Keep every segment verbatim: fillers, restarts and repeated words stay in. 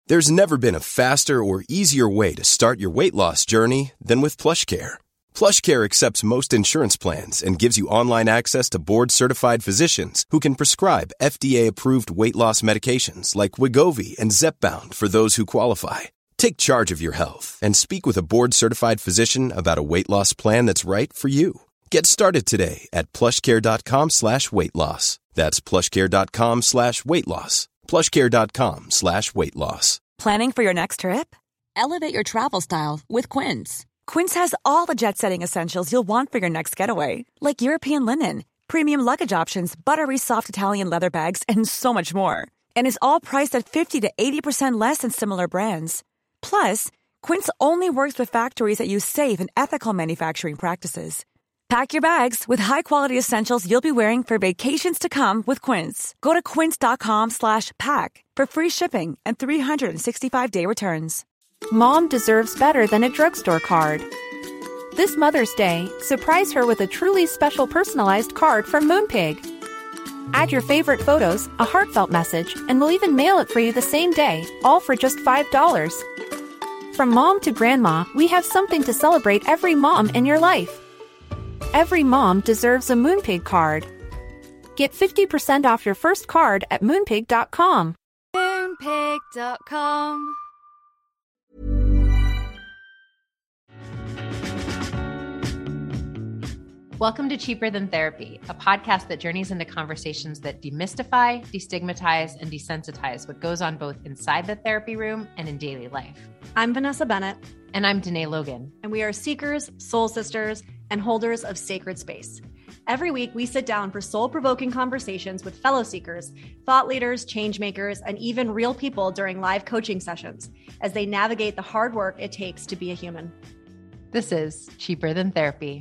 There's never been a faster or easier way to start your weight loss journey than with PlushCare. PlushCare accepts most insurance plans and gives you online access to board-certified physicians who can prescribe F D A-approved weight loss medications like Wegovy and Zepbound for those who qualify. Take charge of your health and speak with a board-certified physician about a weight loss plan that's right for you. Get started today at plushcare.com slash weight loss. That's plushcare.com slash weight loss. plushcare.com slash weight loss. Planning for your next trip? Elevate your travel style with Quince. Quince has all the jet-setting essentials you'll want for your next getaway, like European linen, premium luggage options, buttery soft Italian leather bags, and so much more. And is all priced at fifty to eighty percent less than similar brands. Plus, Quince only works with factories that use safe and ethical manufacturing practices. Pack your bags with high-quality essentials you'll be wearing for vacations to come with Quince. Go to quince.com slash pack for free shipping and three sixty-five day returns. Mom deserves better than a drugstore card. This Mother's Day, surprise her with a truly special personalized card from Moonpig. Add your favorite photos, a heartfelt message, and we'll even mail it for you the same day, all for just five dollars. From mom to grandma, we have something to celebrate every mom in your life. Every mom deserves a Moonpig card. Get fifty percent off your first card at moonpig dot com. moonpig dot com. Welcome to Cheaper Than Therapy, a podcast that journeys into conversations that demystify, destigmatize, and desensitize what goes on both inside the therapy room and in daily life. I'm Vanessa Bennett. And I'm Danae Logan. And we are seekers, soul sisters, and holders of sacred space. Every week, we sit down for soul-provoking conversations with fellow seekers, thought leaders, change makers, and even real people during live coaching sessions as they navigate the hard work it takes to be a human. This is Cheaper Than Therapy.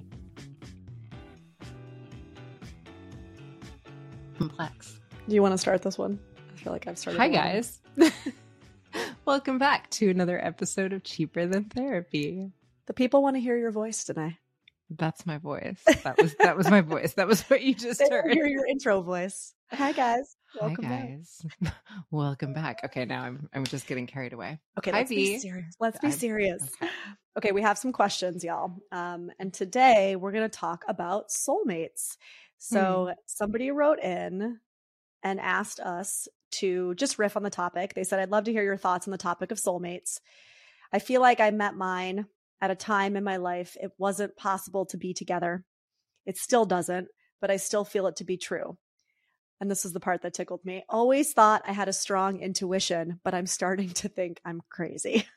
Complex. Do you want to start this one? I feel like I've started. Hi, guys. Welcome back to another episode of Cheaper Than Therapy. The people want to hear your voice today. That's my voice. That was that was my voice. That was what you just They heard. hear your intro voice. Hi, guys. Welcome Hi, guys. Back. Welcome back. Okay, now I'm I'm just getting carried away. Okay, Hi, let's V. be serious. Let's be I'm, serious. Okay. Okay, we have some questions, y'all. Um, and today we're going to talk about soulmates. So hmm. somebody wrote in and asked us to just riff on the topic. They said, I'd love to hear your thoughts on the topic of soulmates. I feel like I met mine at a time in my life it wasn't possible to be together. It still doesn't, but I still feel it to be true. And this is the part that tickled me. Always thought I had a strong intuition, but I'm starting to think I'm crazy.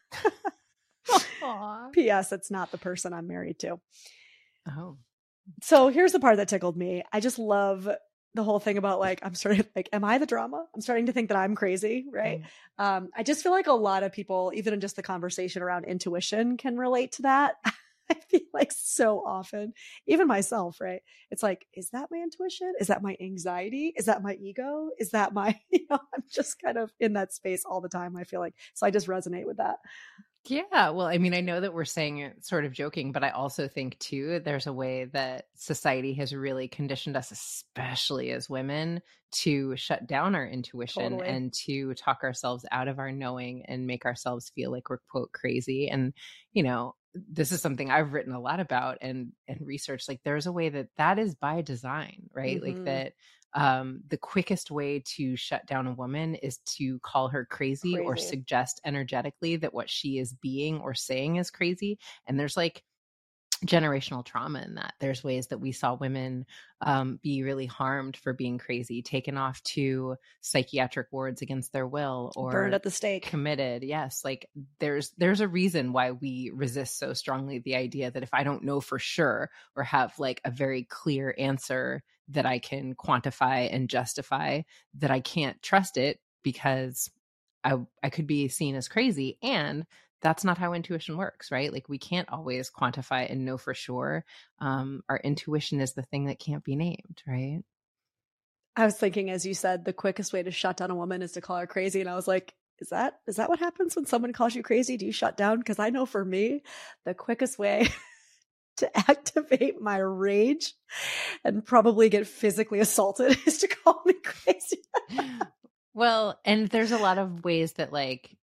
P S. It's not the person I'm married to. Oh. So here's the part that tickled me. I just love the whole thing about like, I'm starting like, am I the drama? I'm starting to think that I'm crazy, right? Mm. Um, I just feel like a lot of people, even in just the conversation around intuition, can relate to that. I feel like so often, even myself, right? It's like, is that my intuition? Is that my anxiety? Is that my ego? Is that my, you know, I'm just kind of in that space all the time, I feel like. So I just resonate with that. Yeah. Well, I mean, I know that we're saying it sort of joking, but I also think too, there's a way that society has really conditioned us, especially as women, to shut down our intuition totally. And to talk ourselves out of our knowing and make ourselves feel like we're quote crazy. And, you know, this is something I've written a lot about and, and researched. Like there's a way that that is by design, right? Mm-hmm. Like that um, the quickest way to shut down a woman is to call her crazy, crazy or suggest energetically that what she is being or saying is crazy. And there's like generational trauma in that. There's ways that we saw women um, be really harmed for being crazy, taken off to psychiatric wards against their will, or burned at the stake, committed. Yes. Like there's, there's a reason why we resist so strongly the idea that if I don't know for sure or have like a very clear answer that I can quantify and justify, that I can't trust it because I, I could be seen as crazy. And that's not how intuition works, right? Like we can't always quantify and know for sure. Um, our intuition is the thing that can't be named, right? I was thinking, as you said, the quickest way to shut down a woman is to call her crazy. And I was like, is that, is that what happens when someone calls you crazy? Do you shut down? Because I know for me, the quickest way to activate my rage and probably get physically assaulted is to call me crazy. Well, and there's a lot of ways that like,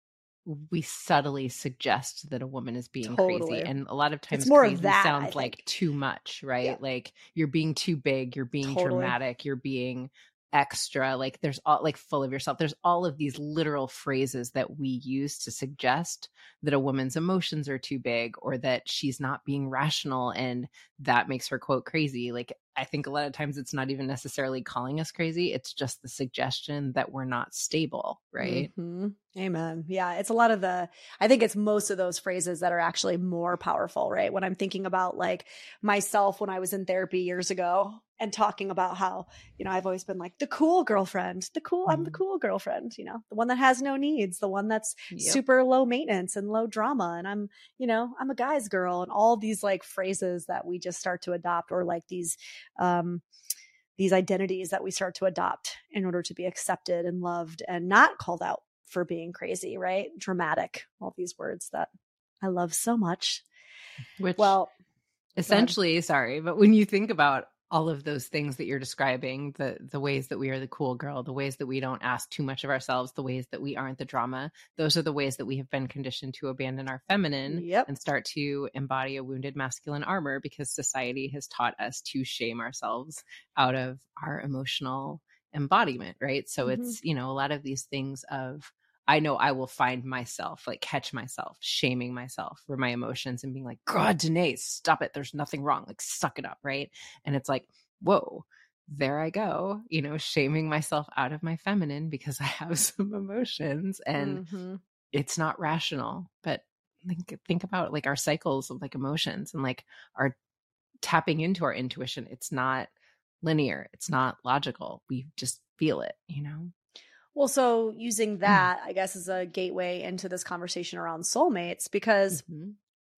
we subtly suggest that a woman is being Totally. crazy. And a lot of times It's more of crazy that, I sounds think. like too much, right? Yeah. Like you're being too big, you're being Totally. dramatic, you're being extra, like there's all like full of yourself. There's all of these literal phrases that we use to suggest that a woman's emotions are too big or that she's not being rational, and that makes her quote crazy. Like I think a lot of times it's not even necessarily calling us crazy. It's just the suggestion that we're not stable, right? Mm-hmm. Amen. Yeah. It's a lot of the, I think it's most of those phrases that are actually more powerful, right? When I'm thinking about like myself when I was in therapy years ago and talking about how, you know, I've always been like the cool girlfriend, the cool, I'm the cool girlfriend, you know, the one that has no needs, the one that's Yep. super low maintenance and low drama. And I'm, you know, I'm a guy's girl, and all these like phrases that we just start to adopt, or like these, um, these identities that we start to adopt in order to be accepted and loved and not called out for being crazy, right? Dramatic, all these words that I love so much. Which Well, essentially, sorry, but when you think about all of those things that you're describing, the the ways that we are the cool girl, the ways that we don't ask too much of ourselves, the ways that we aren't the drama, those are the ways that we have been conditioned to abandon our feminine Yep. and start to embody a wounded masculine armor, because society has taught us to shame ourselves out of our emotional embodiment, right? So Mhm. it's, you know, a lot of these things of, I know I will find myself, like catch myself, shaming myself for my emotions and being like, God, Danae, stop it. There's nothing wrong. Like, suck it up. Right. And it's like, whoa, there I go, you know, shaming myself out of my feminine because I have some emotions and Mhm. it's not rational. But think, think about like our cycles of like emotions and like our tapping into our intuition. It's not linear. It's not logical. We just feel it, you know? Well, so using that, I guess, as a gateway into this conversation around soulmates, because, Mhm.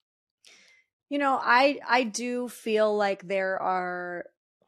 you know, I, I do feel like there are,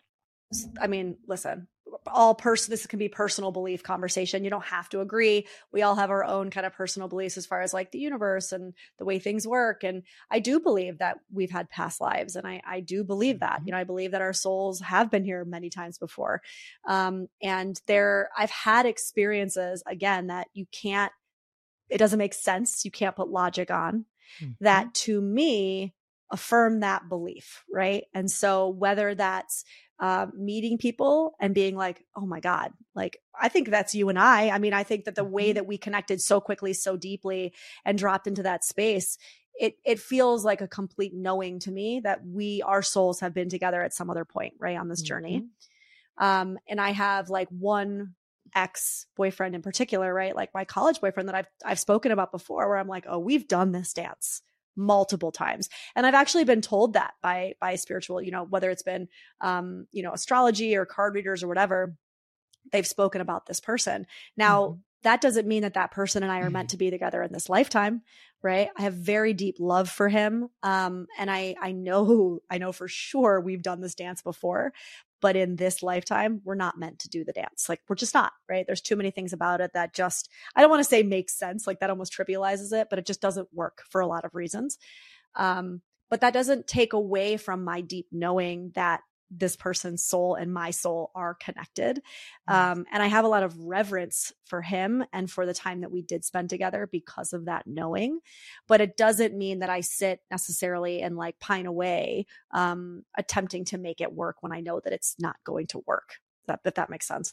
I mean, listen, all person, this can be personal belief conversation. You don't have to agree. We all have our own kind of personal beliefs as far as like the universe and the way things work. And I do believe that we've had past lives. And I, I do believe that, you know, I believe that our souls have been here many times before. Um, and there, I've had experiences again that you can't, it doesn't make sense. You can't put logic on Mhm. that, to me, affirm that belief. Right. And so whether that's uh, meeting people and being like, oh my God, like, I think that's you and I. I mean, I think that the way Mhm. that we connected so quickly, so deeply, and dropped into that space, it it feels like a complete knowing to me that we, our souls have been together at some other point, right, on this journey. Mhm. Um, and I have like one ex-boyfriend in particular, right? Like my college boyfriend that I've I've spoken about before, where I'm like, oh, we've done this dance multiple times. And I've actually been told that by by spiritual, you know, whether it's been um, you know, astrology or card readers or whatever, they've spoken about this person. Now, Mhm. that doesn't mean that that person and I are meant to be together in this lifetime, right? I have very deep love for him. Um, and I, I know, I know for sure we've done this dance before, but in this lifetime, we're not meant to do the dance. Like, we're just not, right? There's too many things about it that just, I don't want to say makes sense. Like, that almost trivializes it, but it just doesn't work for a lot of reasons. Um, but that doesn't take away from my deep knowing that this person's soul and my soul are connected. Um, and I have a lot of reverence for him and for the time that we did spend together because of that knowing. But it doesn't mean that I sit necessarily and like pine away, um, attempting to make it work when I know that it's not going to work. That, if that makes sense.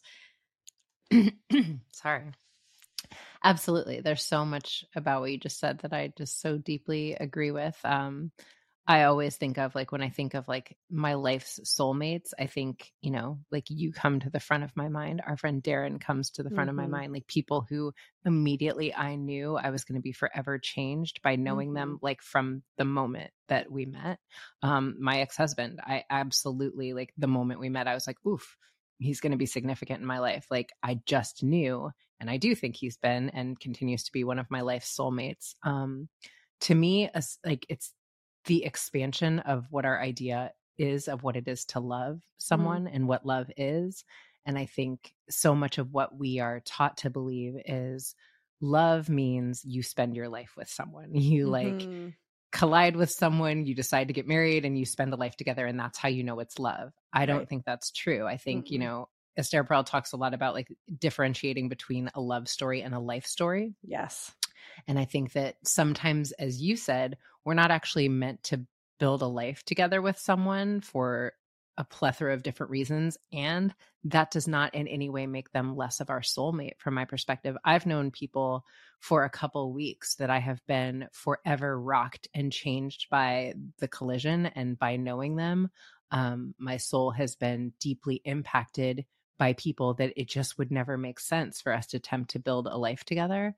Sorry. Absolutely. There's so much about what you just said that I just so deeply agree with. Um, I always think of like, when I think of like my life's soulmates, I think, you know, like you come to the front of my mind. Our friend Darren comes to the front Mm-hmm. of my mind, like people who immediately I knew I was going to be forever changed by knowing Mm-hmm. them, like from the moment that we met. Um, my ex-husband, I absolutely, like the moment we met, I was like, oof, he's going to be significant in my life. Like I just knew, and I do think he's been and continues to be one of my life's soulmates. Um, to me, as, like it's the expansion of what our idea is of what it is to love someone mm. and what love is. And I think so much of what we are taught to believe is love means you spend your life with someone. You mm-hmm. like collide with someone, you decide to get married and you spend a life together, and that's how you know it's love. I don't right. think that's true. I think, mm-hmm. you know, Esther Perel talks a lot about like differentiating between a love story and a life story. Yes. And I think that sometimes, as you said, we're not actually meant to build a life together with someone for a plethora of different reasons. And that does not in any way make them less of our soulmate from my perspective. I've known people for a couple weeks that I have been forever rocked and changed by the collision, and by knowing them, um, my soul has been deeply impacted by people that it just would never make sense for us to attempt to build a life together.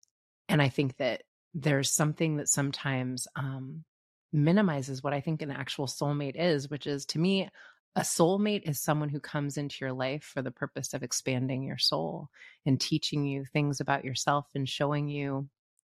And I think that there's something that sometimes um, minimizes what I think an actual soulmate is, which is, to me, a soulmate is someone who comes into your life for the purpose of expanding your soul and teaching you things about yourself and showing you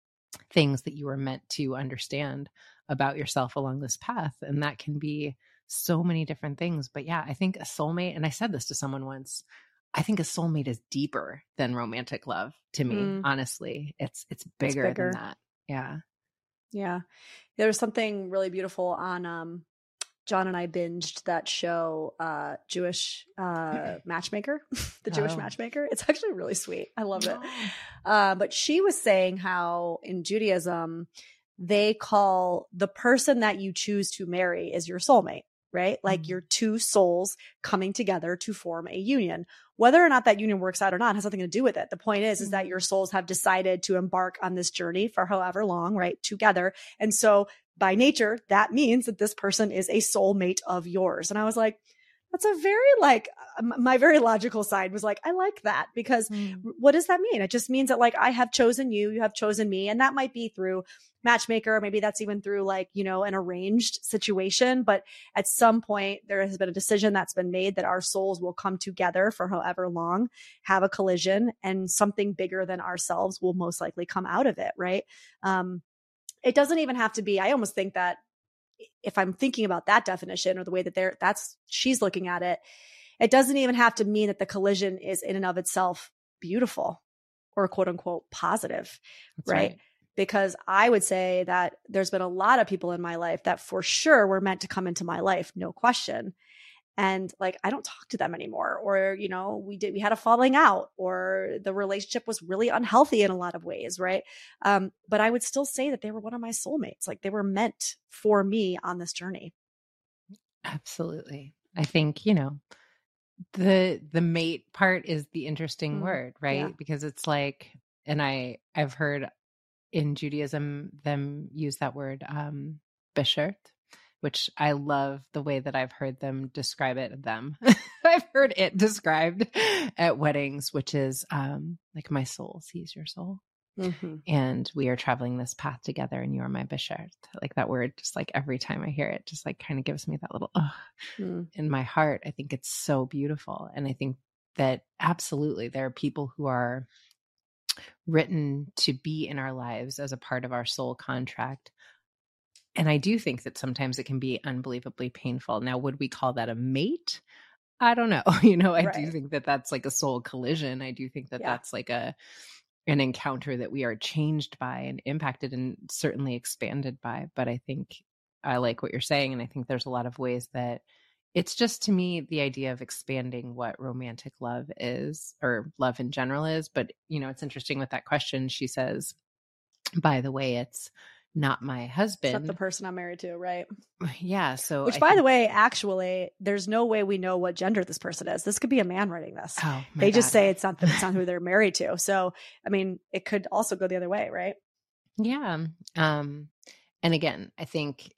things that you were meant to understand about yourself along this path. And that can be so many different things. But yeah, I think a soulmate, and I said this to someone once, I think a soulmate is deeper than romantic love to me. Mm. Honestly, it's, it's bigger, it's bigger than that. Yeah. Yeah. There was something really beautiful on, um, John and I binged that show, uh, Jewish, uh, Matchmaker, the Jewish oh. Matchmaker. It's actually really sweet. I love it. Uh, but she was saying how in Judaism, they call the person that you choose to marry is your soulmate, right? Like mm-hmm. your two souls coming together to form a union. Whether or not that union works out or not has nothing to do with it. The point is, mm-hmm. is that your souls have decided to embark on this journey for however long, right? Together. And so by nature, that means that this person is a soulmate of yours. And I was like, that's a very like, my very logical side was like, I like that, because mm. what does that mean? It just means that like, I have chosen you, you have chosen me. And that might be through Matchmaker. Maybe that's even through like, you know, an arranged situation. But at some point there has been a decision that's been made that our souls will come together for however long, have a collision, and something bigger than ourselves will most likely come out of it. Right. Um, It doesn't even have to be, I almost think that if I'm thinking about that definition or the way that they're, that's, she's looking at it, it doesn't even have to mean that the collision is in and of itself beautiful or quote unquote positive, right? right? Because I would say that there's been a lot of people in my life that for sure were meant to come into my life, no question. And like, I don't talk to them anymore, or, you know, we did, we had a falling out, or the relationship was really unhealthy in a lot of ways. Right. Um, but I would still say that they were one of my soulmates. Like they were meant for me on this journey. Absolutely. I think, you know, the, the mate part is the interesting mm, word, right? Yeah. Because it's like, and I, I've heard in Judaism, them use that word, um, beshert, which I love the way that I've heard them describe it, them. I've heard it described at weddings, which is um, like my soul sees your soul. Mm-hmm. And we are traveling this path together, and you are my beshert. Like that word, just like every time I hear it, just like kind of gives me that little ugh mm. in my heart. I think it's so beautiful. And I think that absolutely there are people who are written to be in our lives as a part of our soul contract. And I do think that sometimes it can be unbelievably painful. Now, would we call that a mate? I don't know. You know, I right. do think that that's like a soul collision. I do think that yeah. that's like a an encounter that we are changed by and impacted and certainly expanded by. But I think I like what you're saying. And I think there's a lot of ways that it's just, to me, the idea of expanding what romantic love is, or love in general is. But, you know, it's interesting with that question. She says, by the way, it's not my husband. Except the person I'm married to, right? Yeah. So, which, I by think, the way, actually, there's no way we know what gender this person is. This could be a man writing this. Oh, they God. just say it's not, it's not who they're married to. So, I mean, it could also go the other way, right? Yeah. Um, and again, I think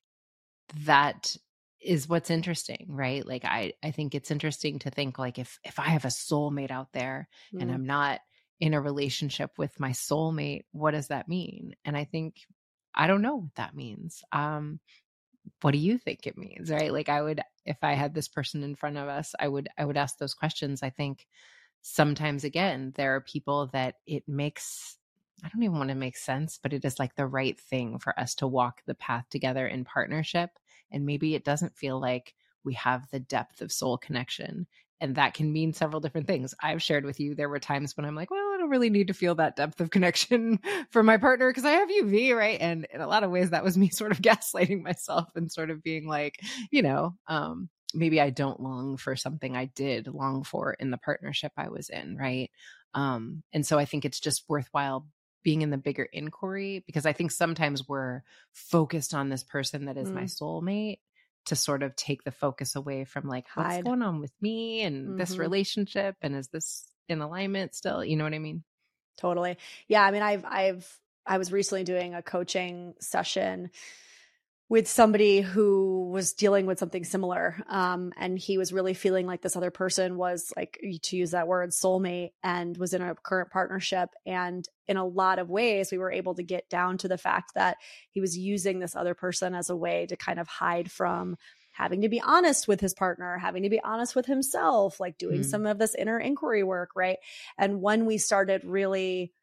that is what's interesting, right? Like, I, I think it's interesting to think like, if, if I have a soulmate out there mm. and I'm not in a relationship with my soulmate, what does that mean? And I think, I don't know what that means. Um, what do you think it means? Right? Like I would, if I had this person in front of us, I would, I would ask those questions. I think sometimes, again, there are people that it makes, I don't even want to make sense, but it is like the right thing for us to walk the path together in partnership. And maybe it doesn't feel like we have the depth of soul connection. And that can mean several different things. I've shared with you, there were times when I'm like, well, I don't really need to feel that depth of connection for my partner because I have U V, right? And in a lot of ways, that was me sort of gaslighting myself and sort of being like, you know, um, maybe I don't long for something I did long for in the partnership I was in, right? Um, and so I think it's just worthwhile being in the bigger inquiry, because I think sometimes we're focused on this person that is mm. my soulmate, to sort of take the focus away from like, what's Hide. going on with me and Mm-hmm. this relationship, and is this in alignment still? You know what I mean? Totally. Yeah. I mean, I've, I've, I was recently doing a coaching session with somebody who was dealing with something similar. Um, and he was really feeling like this other person was, like, to use that word, soulmate, and was in a current partnership. And in a lot of ways, we were able to get down to the fact that he was using this other person as a way to kind of hide from having to be honest with his partner, having to be honest with himself, like doing mm. some of this inner inquiry work. Right. And when we started really,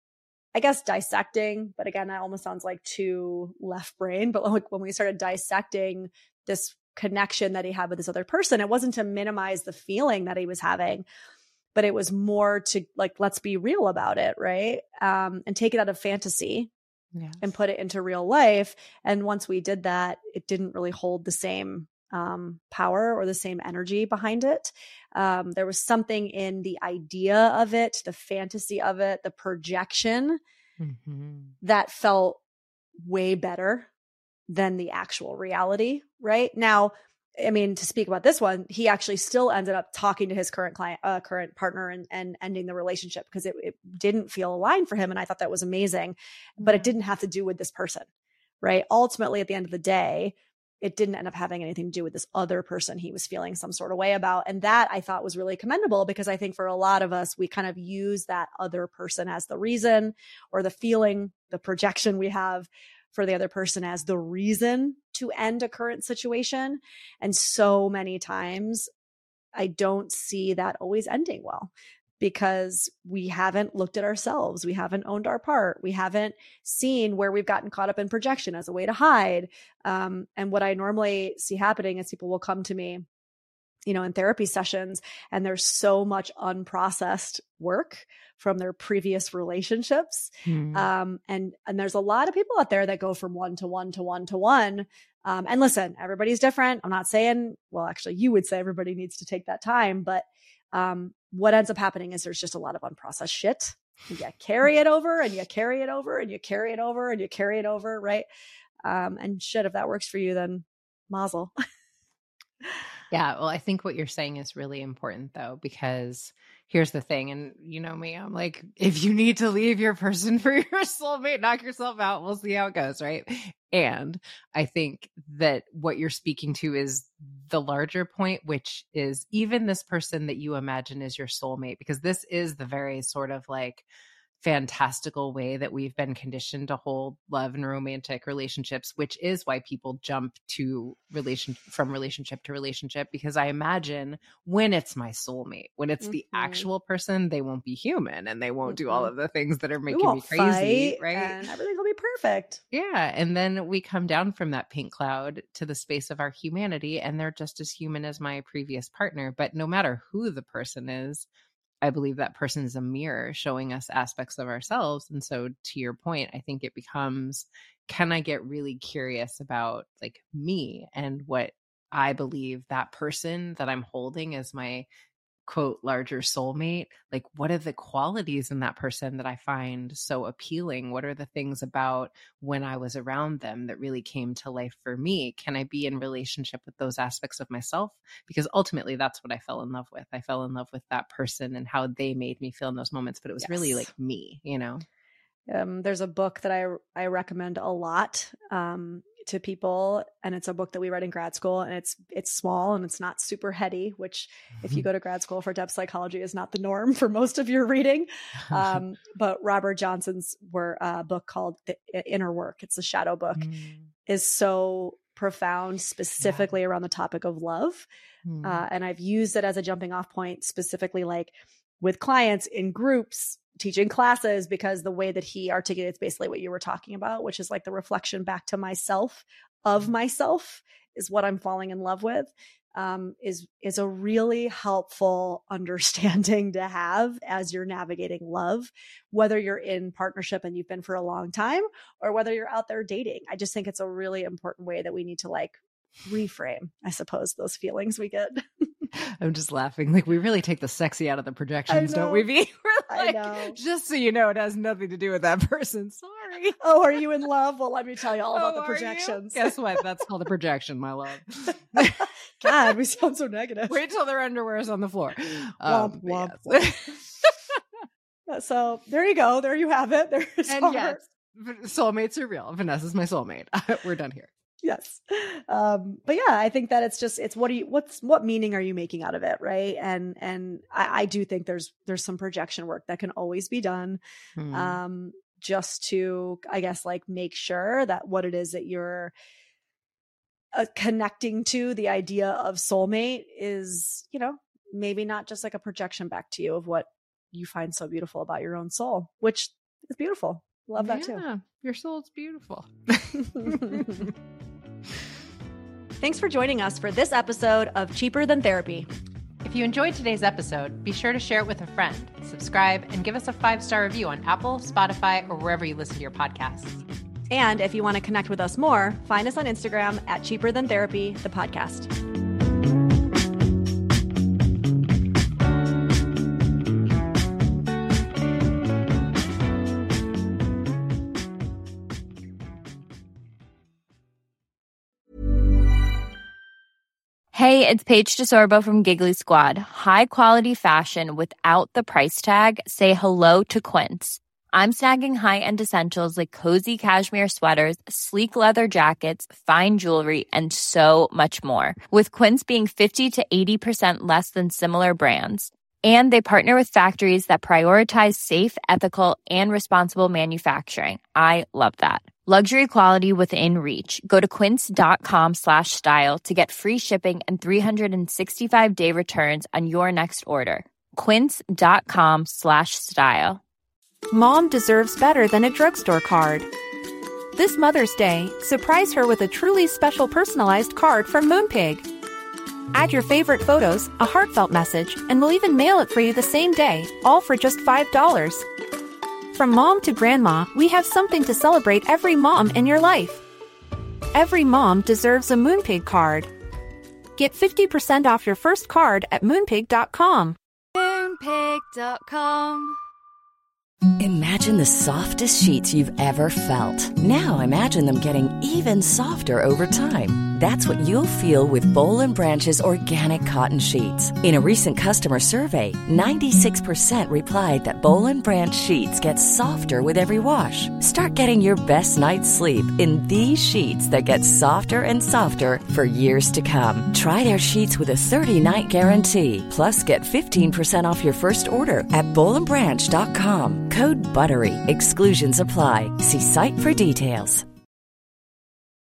I guess, dissecting, but again, that almost sounds like too left brain, but like when we started dissecting this connection that he had with this other person, it wasn't to minimize the feeling that he was having, but it was more to like, let's be real about it. Right. Um, and take it out of fantasy yes. and put it into real life. And once we did that, it didn't really hold the same um, power or the same energy behind it. Um, there was something in the idea of it, the fantasy of it, the projection mm-hmm. that felt way better than the actual reality. Right now, I mean, to speak about this one, he actually still ended up talking to his current client, uh, current partner, and, and ending the relationship because it, it didn't feel aligned for him. And I thought that was amazing, but it didn't have to do with this person. Right. Ultimately, at the end of the day, it didn't end up having anything to do with this other person he was feeling some sort of way about. And that I thought was really commendable, because I think for a lot of us, we kind of use that other person as the reason, or the feeling, the projection we have for the other person as the reason to end a current situation. And so many times I don't see that always ending well, because we haven't looked at ourselves. We haven't owned our part. We haven't seen where we've gotten caught up in projection as a way to hide. Um, and what I normally see happening is people will come to me, you know, in therapy sessions, and there's so much unprocessed work from their previous relationships. Mm. Um, and, and there's a lot of people out there that go from one to one to one to one. Um, and listen, everybody's different. I'm not saying, well, actually you would say everybody needs to take that time, but um, what ends up happening is there's just a lot of unprocessed shit. And you carry it over and you carry it over and you carry it over and you carry it over. Right. Um, and shit, if that works for you, then mazel. Yeah. Well, I think what you're saying is really important though, because here's the thing. And you know me, I'm like, if you need to leave your person for your soulmate, knock yourself out. We'll see how it goes. Right. And I think that what you're speaking to is the larger point, which is even this person that you imagine is your soulmate, because this is the very sort of like fantastical way that we've been conditioned to hold love and romantic relationships, which is why people jump to relation from relationship to relationship. Because I imagine when it's my soulmate, when it's mm-hmm. the actual person, they won't be human and they won't mm-hmm. do all of the things that are making me crazy, right? And everything will be perfect. Yeah. And then we come down from that pink cloud to the space of our humanity, and they're just as human as my previous partner. But no matter who the person is, I believe that person is a mirror showing us aspects of ourselves. And so to your point, I think it becomes, can I get really curious about like me and what I believe that person that I'm holding as my quote larger soulmate, like what are the qualities in that person that I find so appealing? What are the things about when I was around them that really came to life for me? Can I be in relationship with those aspects of myself? Because ultimately that's what I fell in love with. I fell in love with that person and how they made me feel in those moments, but it was yes. really like me, you know? Um, there's a book that I, I recommend a lot, um, to people, and it's a book that we read in grad school, and it's it's small and it's not super heady, which if you go to grad school for depth psychology is not the norm for most of your reading. Um, but Robert Johnson's were, uh, book called The Inner Work, it's a shadow book, mm. is so profound, specifically yeah. around the topic of love. Mm. Uh, and I've used it as a jumping off point, specifically like with clients in groups, teaching classes, because the way that he articulates basically what you were talking about, which is like the reflection back to myself of myself is what I'm falling in love with, um, is, is a really helpful understanding to have as you're navigating love, whether you're in partnership and you've been for a long time or whether you're out there dating. I just think it's a really important way that we need to like reframe, I suppose, those feelings we get. I'm just laughing. Like, we really take the sexy out of the projections, don't we, V? We're like, I know. Just so you know, it has nothing to do with that person. Sorry. Oh, are you in love? Well, let me tell you all about Oh, the projections. Guess what? That's called a projection, my love. God, we sound so negative. Wait till their underwear is on the floor. Womp, Um, womp, yes. womp. So there you go. There you have it. There's And our- yes, soulmates are real. Vanessa's my soulmate. We're done here. Yes. Um, but yeah, I think that it's just, it's what do you, what's, what meaning are you making out of it? Right. And, and I, I do think there's, there's some projection work that can always be done. Hmm. Um, just to, I guess, like make sure that what it is that you're uh, connecting to, the idea of soulmate is, you know, maybe not just like a projection back to you of what you find so beautiful about your own soul, which is beautiful. Love that yeah, too. Your soul's beautiful. Thanks for joining us for this episode of Cheaper Than Therapy. If you enjoyed today's episode, be sure to share it with a friend, subscribe, and give us a five-star review on Apple, Spotify, or wherever you listen to your podcasts. And if you want to connect with us more, find us on Instagram at Cheaper Than Therapy, the podcast. Hey, it's Paige DeSorbo from Giggly Squad. High quality fashion without the price tag. Say hello to Quince. I'm snagging high-end essentials like cozy cashmere sweaters, sleek leather jackets, fine jewelry, and so much more. With Quince being fifty to eighty percent less than similar brands. And they partner with factories that prioritize safe, ethical, and responsible manufacturing. I love that. Luxury quality within reach. Go to quince.com slash style to get free shipping and three sixty-five day returns on your next order. Quince.com slash style. Mom deserves better than a drugstore card. This Mother's Day, surprise her with a truly special personalized card from Moonpig. Add your favorite photos, a heartfelt message, and we'll even mail it for you the same day, all for just five dollars. From mom to grandma, we have something to celebrate every mom in your life. Every mom deserves a Moonpig card. Get fifty percent off your first card at moonpig dot com. moonpig dot com. Imagine the softest sheets you've ever felt. Now imagine them getting even softer over time. That's what you'll feel with Boll and Branch's organic cotton sheets. In a recent customer survey, ninety-six percent replied that Boll and Branch sheets get softer with every wash. Start getting your best night's sleep in these sheets that get softer and softer for years to come. Try their sheets with a thirty-night guarantee. Plus, get fifteen percent off your first order at boll and branch dot com. Code BUTTERY. Exclusions apply. See site for details.